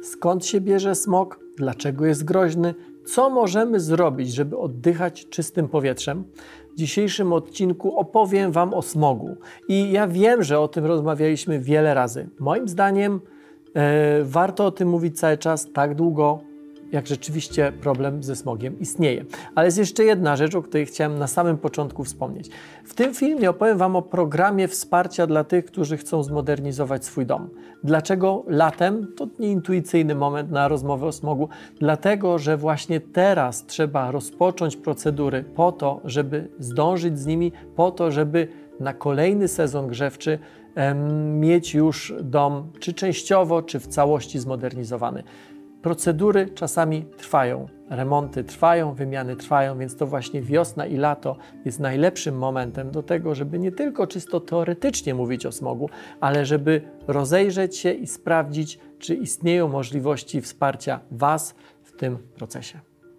skąd się bierze smog, dlaczego jest groźny, co możemy zrobić, żeby oddychać czystym powietrzem. W dzisiejszym odcinku opowiem Wam o smogu i ja wiem, że o tym rozmawialiśmy wiele razy. Moim zdaniem warto o tym mówić cały czas tak długo, jak rzeczywiście problem ze smogiem istnieje. Ale jest jeszcze jedna rzecz, o której chciałem na samym początku wspomnieć. W tym filmie opowiem Wam o programie wsparcia dla tych, którzy chcą zmodernizować swój dom. Dlaczego latem? To nieintuicyjny moment na rozmowę o smogu. Dlatego, że właśnie teraz trzeba rozpocząć procedury po to, żeby zdążyć z nimi, po to, żeby na kolejny sezon grzewczy mieć już dom czy częściowo, czy w całości zmodernizowany. Procedury czasami trwają, remonty trwają, wymiany trwają, więc to właśnie wiosna i lato jest najlepszym momentem do tego, żeby nie tylko czysto teoretycznie mówić o smogu, ale żeby rozejrzeć się i sprawdzić, czy istnieją możliwości wsparcia Was w tym procesie.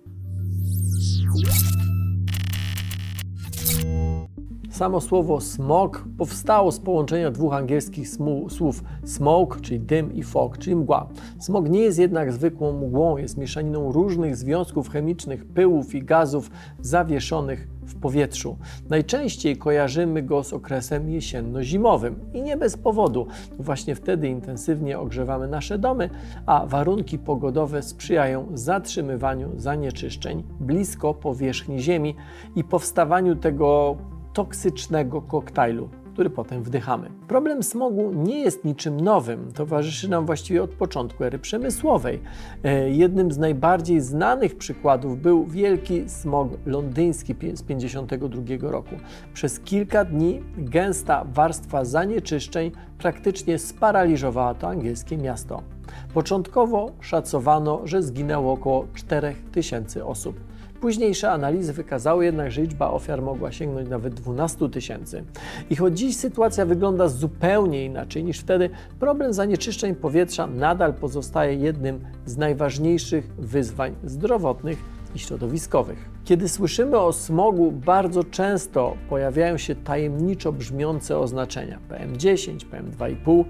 Samo słowo smog powstało z połączenia dwóch angielskich słów smoke, czyli dym, i fog, czyli mgła. Smog nie jest jednak zwykłą mgłą, jest mieszaniną różnych związków chemicznych, pyłów i gazów zawieszonych w powietrzu. Najczęściej kojarzymy go z okresem jesienno-zimowym i nie bez powodu. Właśnie wtedy intensywnie ogrzewamy nasze domy, a warunki pogodowe sprzyjają zatrzymywaniu zanieczyszczeń blisko powierzchni Ziemi i powstawaniu tego toksycznego koktajlu, który potem wdychamy. Problem smogu nie jest niczym nowym, towarzyszy nam właściwie od początku ery przemysłowej. Jednym z najbardziej znanych przykładów był wielki smog londyński z 1952 roku. Przez kilka dni gęsta warstwa zanieczyszczeń praktycznie sparaliżowała to angielskie miasto. Początkowo szacowano, że zginęło około 4000 osób. Późniejsze analizy wykazały jednak, że liczba ofiar mogła sięgnąć nawet 12 000. I choć dziś sytuacja wygląda zupełnie inaczej niż wtedy, problem zanieczyszczeń powietrza nadal pozostaje jednym z najważniejszych wyzwań zdrowotnych i środowiskowych. Kiedy słyszymy o smogu, bardzo często pojawiają się tajemniczo brzmiące oznaczenia PM10, PM2,5.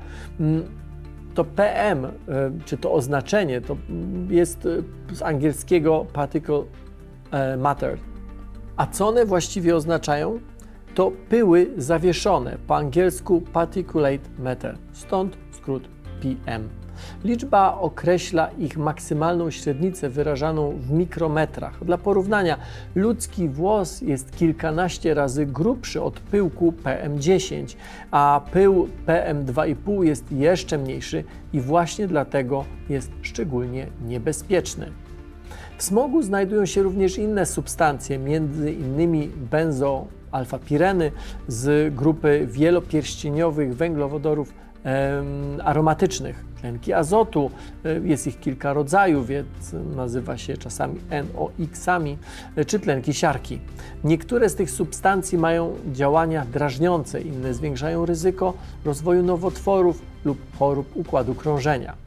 To PM, czy to oznaczenie, to jest z angielskiego particle matter. A co one właściwie oznaczają? To pyły zawieszone, po angielsku particulate matter, stąd skrót PM. Liczba określa ich maksymalną średnicę wyrażaną w mikrometrach. Dla porównania, ludzki włos jest kilkanaście razy grubszy od pyłku PM10, a pył PM2,5 jest jeszcze mniejszy i właśnie dlatego jest szczególnie niebezpieczny. W smogu znajdują się również inne substancje, m.in. benzoalfapireny z grupy wielopierścieniowych węglowodorów aromatycznych. Tlenki azotu, jest ich kilka rodzajów, więc nazywa się czasami NOx-ami, czy tlenki siarki. Niektóre z tych substancji mają działania drażniące, inne zwiększają ryzyko rozwoju nowotworów lub chorób układu krążenia.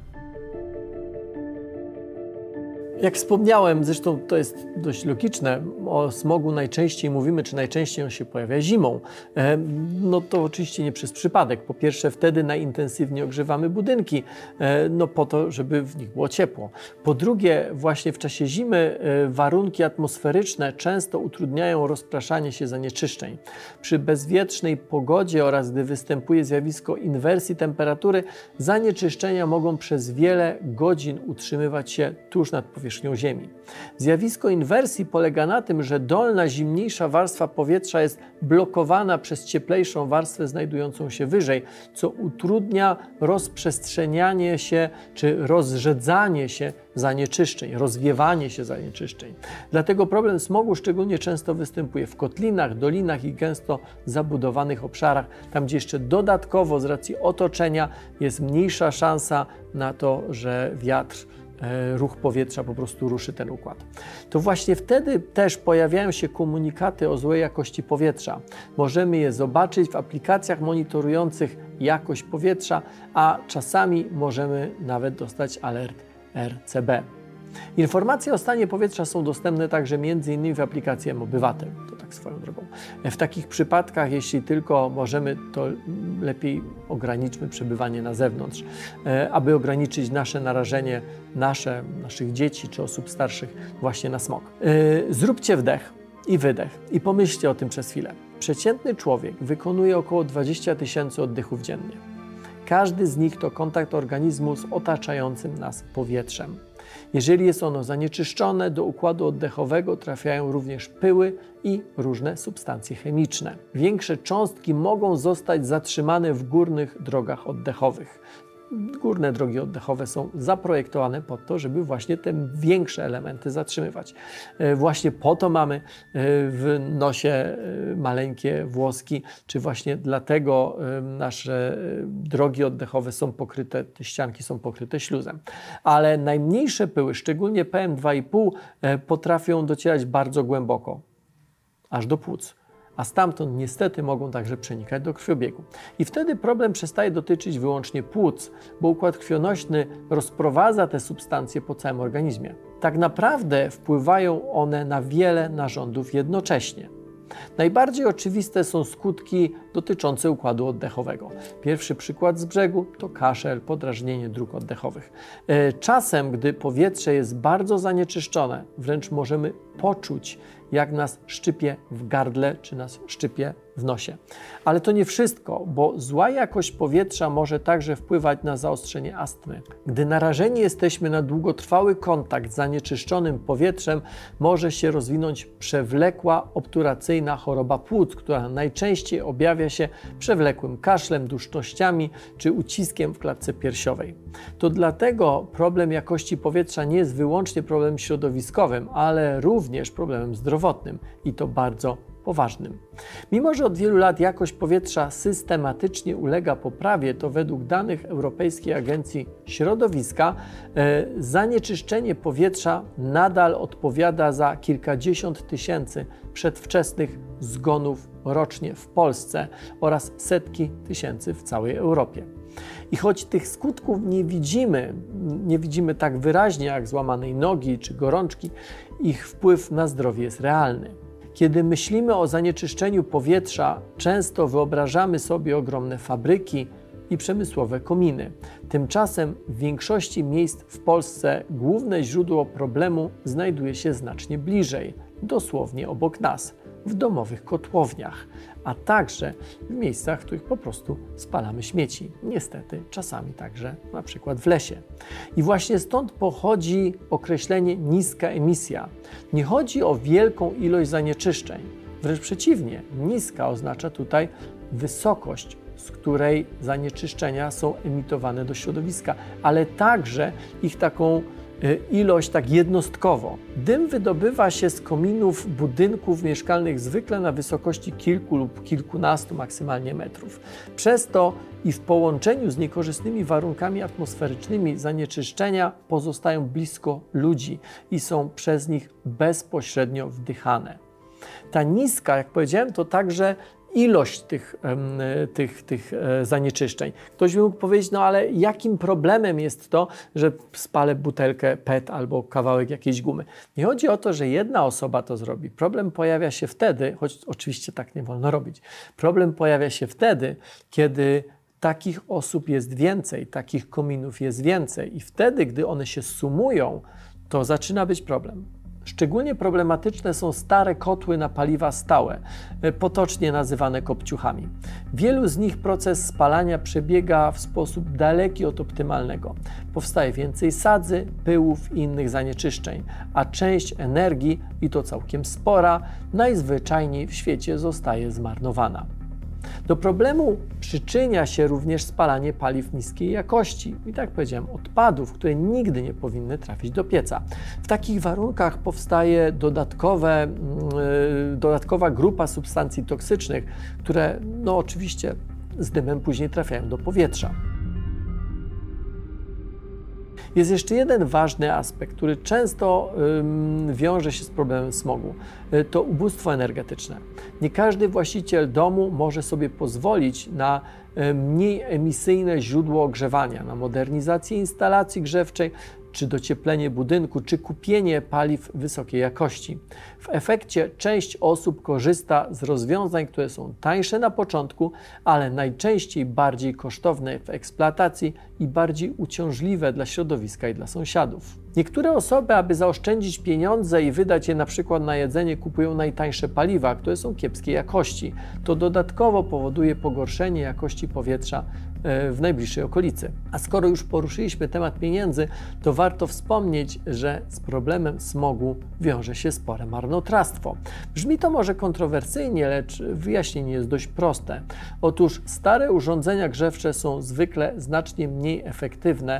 Jak wspomniałem, zresztą to jest dość logiczne, o smogu najczęściej mówimy, czy najczęściej on się pojawia zimą. No to oczywiście nie przez przypadek. Po pierwsze, wtedy najintensywniej ogrzewamy budynki, no po to, żeby w nich było ciepło. Po drugie, właśnie w czasie zimy warunki atmosferyczne często utrudniają rozpraszanie się zanieczyszczeń. Przy bezwietrznej pogodzie oraz gdy występuje zjawisko inwersji temperatury, zanieczyszczenia mogą przez wiele godzin utrzymywać się tuż nad powierzchnią Ziemi. Zjawisko inwersji polega na tym, że dolna, zimniejsza warstwa powietrza jest blokowana przez cieplejszą warstwę znajdującą się wyżej, co utrudnia rozprzestrzenianie się czy rozrzedzanie się zanieczyszczeń, rozwiewanie się zanieczyszczeń. Dlatego problem smogu szczególnie często występuje w kotlinach, dolinach i gęsto zabudowanych obszarach, tam gdzie jeszcze dodatkowo z racji otoczenia jest mniejsza szansa na to, że wiatr, ruch powietrza po prostu ruszy ten układ. To właśnie wtedy też pojawiają się komunikaty o złej jakości powietrza. Możemy je zobaczyć w aplikacjach monitorujących jakość powietrza, a czasami możemy nawet dostać alert RCB. Informacje o stanie powietrza są dostępne także m.in. w aplikacji mObywatel. To tak swoją drogą. W takich przypadkach, jeśli tylko możemy, to lepiej ograniczmy przebywanie na zewnątrz, aby ograniczyć nasze narażenie, naszych dzieci czy osób starszych właśnie na smog. Zróbcie wdech i wydech i pomyślcie o tym przez chwilę. Przeciętny człowiek wykonuje około 20 000 oddechów dziennie. Każdy z nich to kontakt organizmu z otaczającym nas powietrzem. Jeżeli jest ono zanieczyszczone, do układu oddechowego trafiają również pyły i różne substancje chemiczne. Większe cząstki mogą zostać zatrzymane w górnych drogach oddechowych. Górne drogi oddechowe są zaprojektowane po to, żeby właśnie te większe elementy zatrzymywać. Właśnie po to mamy w nosie maleńkie włoski, czy właśnie dlatego nasze drogi oddechowe są pokryte, te ścianki są pokryte śluzem. Ale najmniejsze pyły, szczególnie PM2,5, potrafią docierać bardzo głęboko, aż do płuc. A stamtąd niestety mogą także przenikać do krwiobiegu. I wtedy problem przestaje dotyczyć wyłącznie płuc, bo układ krwionośny rozprowadza te substancje po całym organizmie. Tak naprawdę wpływają one na wiele narządów jednocześnie. Najbardziej oczywiste są skutki dotyczące układu oddechowego. Pierwszy przykład z brzegu to kaszel, podrażnienie dróg oddechowych. Czasem, gdy powietrze jest bardzo zanieczyszczone, wręcz możemy poczuć, jak nas szczypie w gardle, czy nas szczypie w nosie. Ale to nie wszystko, bo zła jakość powietrza może także wpływać na zaostrzenie astmy. Gdy narażeni jesteśmy na długotrwały kontakt z zanieczyszczonym powietrzem, może się rozwinąć przewlekła obturacyjna choroba płuc, która najczęściej objawia się przewlekłym kaszlem, dusznościami czy uciskiem w klatce piersiowej. To dlatego problem jakości powietrza nie jest wyłącznie problemem środowiskowym, ale również problemem zdrowotnym i to bardzo poważnym. Mimo że od wielu lat jakość powietrza systematycznie ulega poprawie, to według danych Europejskiej Agencji Środowiska zanieczyszczenie powietrza nadal odpowiada za kilkadziesiąt tysięcy przedwczesnych zgonów rocznie w Polsce oraz setki tysięcy w całej Europie. I choć tych skutków nie widzimy tak wyraźnie jak złamanej nogi czy gorączki, ich wpływ na zdrowie jest realny. Kiedy myślimy o zanieczyszczeniu powietrza, często wyobrażamy sobie ogromne fabryki i przemysłowe kominy. Tymczasem w większości miejsc w Polsce główne źródło problemu znajduje się znacznie bliżej, dosłownie obok nas, w domowych kotłowniach, a także w miejscach, w których po prostu spalamy śmieci. Niestety, czasami także na przykład w lesie. I właśnie stąd pochodzi określenie niska emisja. Nie chodzi o wielką ilość zanieczyszczeń. Wręcz przeciwnie, niska oznacza tutaj wysokość, z której zanieczyszczenia są emitowane do środowiska, ale także ich taką ilość tak jednostkowo. Dym wydobywa się z kominów budynków mieszkalnych zwykle na wysokości kilku lub kilkunastu maksymalnie metrów. Przez to i w połączeniu z niekorzystnymi warunkami atmosferycznymi zanieczyszczenia pozostają blisko ludzi i są przez nich bezpośrednio wdychane. Ta niska, jak powiedziałem, to także ilość tych zanieczyszczeń. Ktoś by mógł powiedzieć, no ale jakim problemem jest to, że spalę butelkę PET albo kawałek jakiejś gumy? Nie chodzi o to, że jedna osoba to zrobi. Problem pojawia się wtedy, choć oczywiście tak nie wolno robić, problem pojawia się wtedy, kiedy takich osób jest więcej, takich kominów jest więcej i wtedy, gdy one się sumują, to zaczyna być problem. Szczególnie problematyczne są stare kotły na paliwa stałe, potocznie nazywane kopciuchami. W wielu z nich proces spalania przebiega w sposób daleki od optymalnego. Powstaje więcej sadzy, pyłów i innych zanieczyszczeń, a część energii, i to całkiem spora, najzwyczajniej w świecie zostaje zmarnowana. Do problemu przyczynia się również spalanie paliw niskiej jakości, i tak powiedziałem, odpadów, które nigdy nie powinny trafić do pieca. W takich warunkach powstaje dodatkowa grupa substancji toksycznych, które oczywiście z dymem później trafiają do powietrza. Jest jeszcze jeden ważny aspekt, który często wiąże się z problemem smogu. To ubóstwo energetyczne. Nie każdy właściciel domu może sobie pozwolić na mniej emisyjne źródło ogrzewania, na modernizację instalacji grzewczej czy docieplenie budynku, czy kupienie paliw wysokiej jakości. W efekcie część osób korzysta z rozwiązań, które są tańsze na początku, ale najczęściej bardziej kosztowne w eksploatacji i bardziej uciążliwe dla środowiska i dla sąsiadów. Niektóre osoby, aby zaoszczędzić pieniądze i wydać je na przykład na jedzenie, kupują najtańsze paliwa, które są kiepskiej jakości. To dodatkowo powoduje pogorszenie jakości powietrza w najbliższej okolicy. A skoro już poruszyliśmy temat pieniędzy, to warto wspomnieć, że z problemem smogu wiąże się spore marnotrawstwo. Brzmi to może kontrowersyjnie, lecz wyjaśnienie jest dość proste. Otóż stare urządzenia grzewcze są zwykle znacznie mniej efektywne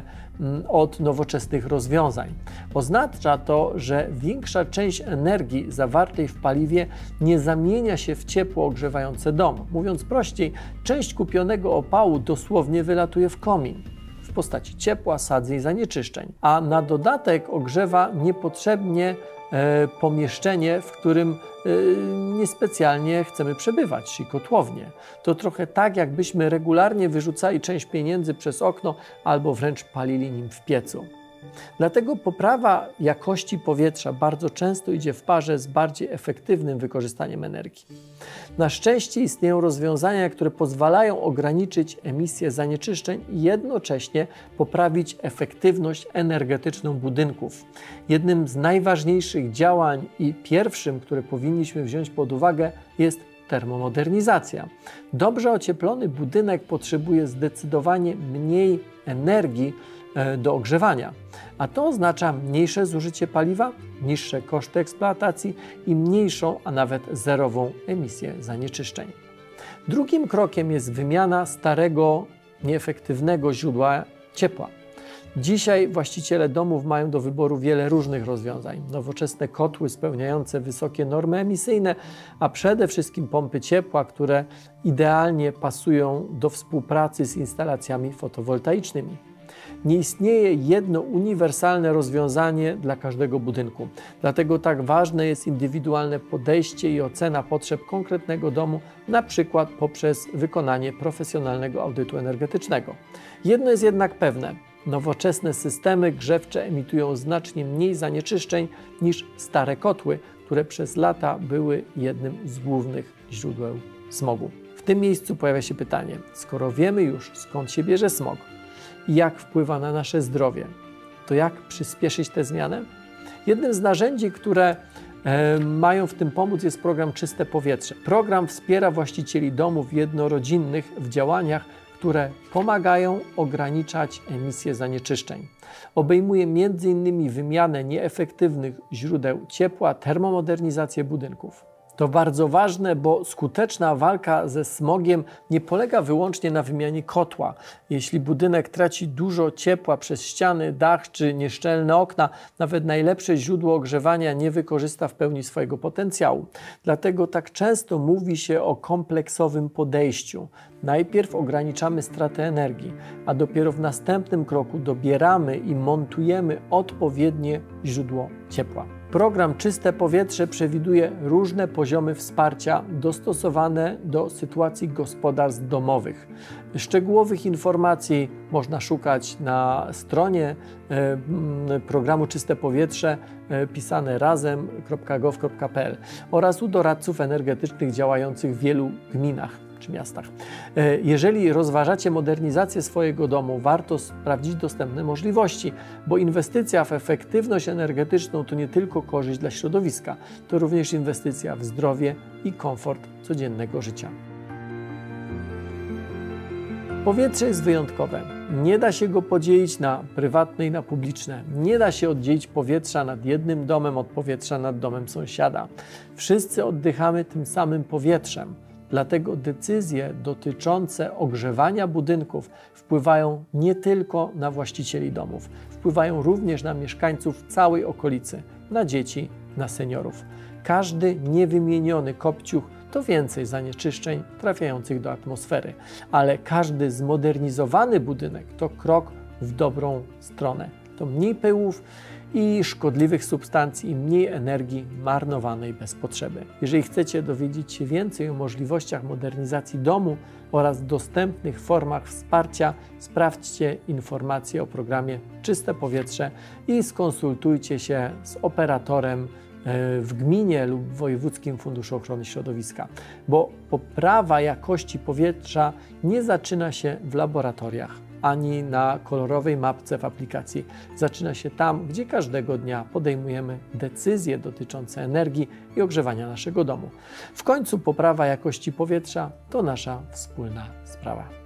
od nowoczesnych rozwiązań. Oznacza to, że większa część energii zawartej w paliwie nie zamienia się w ciepło ogrzewające dom. Mówiąc prościej, część kupionego opału dosłownie wylatuje w komin w postaci ciepła, sadzy i zanieczyszczeń, a na dodatek ogrzewa niepotrzebnie pomieszczenie, w którym niespecjalnie chcemy przebywać, czyli kotłownię. To trochę tak, jakbyśmy regularnie wyrzucali część pieniędzy przez okno albo wręcz palili nim w piecu. Dlatego poprawa jakości powietrza bardzo często idzie w parze z bardziej efektywnym wykorzystaniem energii. Na szczęście istnieją rozwiązania, które pozwalają ograniczyć emisję zanieczyszczeń i jednocześnie poprawić efektywność energetyczną budynków. Jednym z najważniejszych działań i pierwszym, które powinniśmy wziąć pod uwagę, jest termomodernizacja. Dobrze ocieplony budynek potrzebuje zdecydowanie mniej energii do ogrzewania, a to oznacza mniejsze zużycie paliwa, niższe koszty eksploatacji i mniejszą, a nawet zerową emisję zanieczyszczeń. Drugim krokiem jest wymiana starego, nieefektywnego źródła ciepła. Dzisiaj właściciele domów mają do wyboru wiele różnych rozwiązań. Nowoczesne kotły spełniające wysokie normy emisyjne, a przede wszystkim pompy ciepła, które idealnie pasują do współpracy z instalacjami fotowoltaicznymi. Nie istnieje jedno uniwersalne rozwiązanie dla każdego budynku. Dlatego tak ważne jest indywidualne podejście i ocena potrzeb konkretnego domu, na przykład poprzez wykonanie profesjonalnego audytu energetycznego. Jedno jest jednak pewne. Nowoczesne systemy grzewcze emitują znacznie mniej zanieczyszczeń niż stare kotły, które przez lata były jednym z głównych źródeł smogu. W tym miejscu pojawia się pytanie, skoro wiemy już, skąd się bierze smog i jak wpływa na nasze zdrowie, to jak przyspieszyć tę zmianę? Jednym z narzędzi, które mają w tym pomóc, jest program Czyste Powietrze. Program wspiera właścicieli domów jednorodzinnych w działaniach, które pomagają ograniczać emisję zanieczyszczeń. Obejmuje m.in. wymianę nieefektywnych źródeł ciepła, termomodernizację budynków. To bardzo ważne, bo skuteczna walka ze smogiem nie polega wyłącznie na wymianie kotła. Jeśli budynek traci dużo ciepła przez ściany, dach czy nieszczelne okna, nawet najlepsze źródło ogrzewania nie wykorzysta w pełni swojego potencjału. Dlatego tak często mówi się o kompleksowym podejściu. Najpierw ograniczamy stratę energii, a dopiero w następnym kroku dobieramy i montujemy odpowiednie źródło ciepła. Program Czyste Powietrze przewiduje różne poziomy wsparcia dostosowane do sytuacji gospodarstw domowych. Szczegółowych informacji można szukać na stronie programu Czyste Powietrze pisane razem.gov.pl oraz u doradców energetycznych działających w wielu gminach czy miastach. Jeżeli rozważacie modernizację swojego domu, warto sprawdzić dostępne możliwości, bo inwestycja w efektywność energetyczną to nie tylko korzyść dla środowiska, to również inwestycja w zdrowie i komfort codziennego życia. Powietrze jest wyjątkowe. Nie da się go podzielić na prywatne i na publiczne. Nie da się oddzielić powietrza nad jednym domem od powietrza nad domem sąsiada. Wszyscy oddychamy tym samym powietrzem. Dlatego decyzje dotyczące ogrzewania budynków wpływają nie tylko na właścicieli domów, wpływają również na mieszkańców całej okolicy, na dzieci, na seniorów. Każdy niewymieniony kopciuch to więcej zanieczyszczeń trafiających do atmosfery, ale każdy zmodernizowany budynek to krok w dobrą stronę. To mniej pyłów i szkodliwych substancji i mniej energii marnowanej bez potrzeby. Jeżeli chcecie dowiedzieć się więcej o możliwościach modernizacji domu oraz dostępnych formach wsparcia, sprawdźcie informacje o programie Czyste Powietrze i skonsultujcie się z operatorem w gminie lub w Wojewódzkim Funduszu Ochrony Środowiska, bo poprawa jakości powietrza nie zaczyna się w laboratoriach ani na kolorowej mapce w aplikacji. Zaczyna się tam, gdzie każdego dnia podejmujemy decyzje dotyczące energii i ogrzewania naszego domu. W końcu poprawa jakości powietrza to nasza wspólna sprawa.